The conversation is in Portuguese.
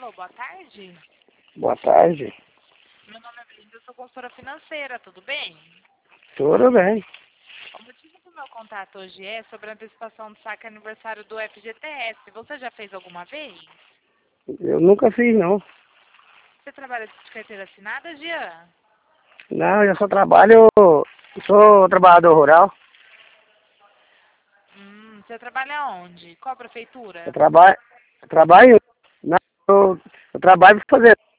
Alô, boa tarde. Boa tarde. Meu nome é Brenda, eu sou consultora financeira, tudo bem? Tudo bem. O motivo do meu contato hoje é sobre a antecipação do saque aniversário do FGTS. Você já fez alguma vez? Eu nunca fiz, não. Você trabalha de carteira assinada, Jean? Não, eu só trabalho, sou trabalhador rural. Você trabalha onde? Qual Eu prefeitura? trabalho, não, eu trabalho para fazer